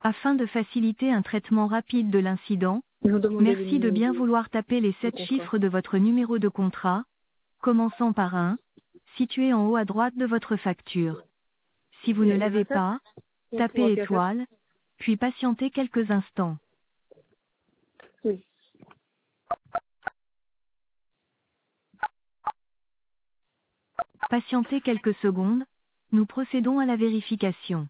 Afin de faciliter un traitement rapide de l'incident, Ils ont demandé le merci de numéro bien de vouloir taper les 7 contrat. chiffres de votre numéro de contrat, commençant par 1, situé en haut à droite de votre facture. Si vous Il y ne a l'avez 7? pas, Oui, c'est tapez moi qui ai 7. étoile, puis patientez quelques instants. Oui. Patientez quelques secondes, nous procédons à la vérification.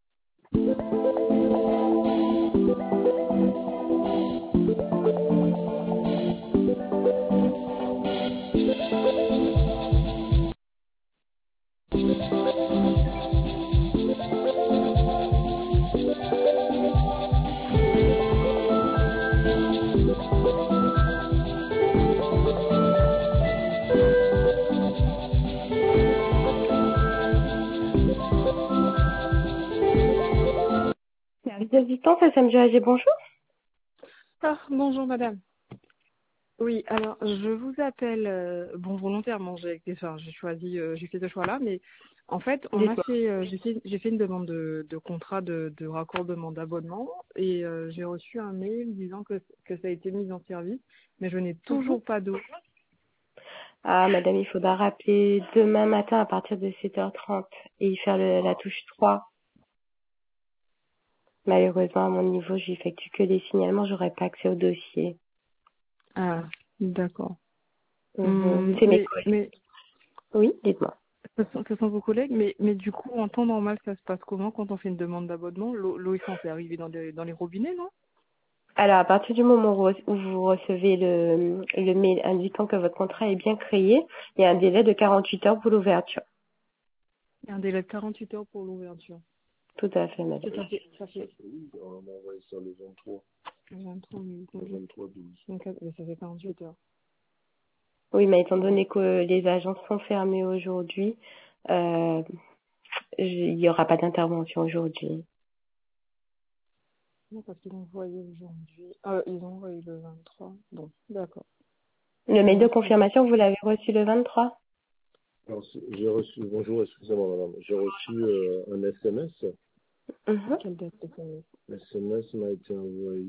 Service d'assistance, SMGAG, bonjour. Ah, bonjour madame. Oui, alors je vous appelle bon volontairement, j'ai choisi j'ai fait ce choix-là, mais en fait on m'a Dites-moi. fait j'ai fait une demande de contrat de raccordement d'abonnement et j'ai reçu un mail disant que ça a été mis en service, mais je n'ai Mhm. toujours pas d'eau. Ah, madame, il faudra rappeler demain matin à partir de 7h30 et y faire la touche 3. Malheureusement, à mon niveau, j'effectue que des signalements, j'aurai pas accès au dossier. Ah, d'accord. C'est mes Mais collègues. mais Oui, dites-moi. ce sont vos collègues, mais du coup en temps normal ça se passe comment quand on fait une demande d'abonnement? L'eau est censée arriver dans les robinets, non? Alors, à partir du moment où vous recevez le mail indiquant que votre contrat est bien créé, il y a un délai de 48 heures pour l'ouverture. Il y a un délai de 48 heures pour l'ouverture. Tout à fait, madame. Ça fait Oui, on m'a envoyé ça le 23. 23 minutes. Le 23/12. Donc, mais ça fait 48 heures. Oui, mais étant donné que les agences sont fermées aujourd'hui, euh, il n'y aura pas d'intervention aujourd'hui. Non, parce qu'ils ont envoyé aujourd'hui. Ils ont envoyé le 23. Bon, d'accord. Le mail de Merci. confirmation, vous l'avez reçu le 23? Alors, j'ai reçu, bonjour, excusez-moi madame, j'ai reçu un SMS. Mhm. Quelle date c'est ça? Le SMS m'a été envoyé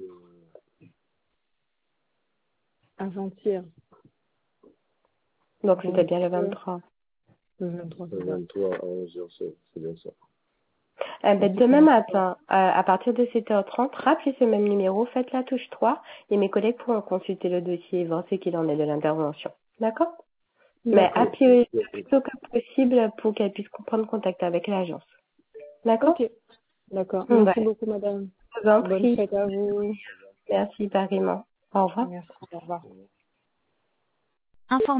Avant-hier. Donc c'était Donc, bien le 23. le 23, le c'est ça. 23 à 11h, c'est bien ça. Ben, Ensuite, demain matin, à partir de 7h30, rappelez ce même numéro, faites la touche 3 et mes collègues pourront consulter le dossier et voir ce qu'il en est de l'intervention. D'accord? Mais d'accord. appelez le plus tôt que possible pour qu'elle puisse prendre contact avec l'agence. D'accord? Ok. D'accord. Ouais. Merci beaucoup, madame. Je vous en Bonne prie. fête à vous. Merci pareillement. Au revoir. Merci. Au revoir. Information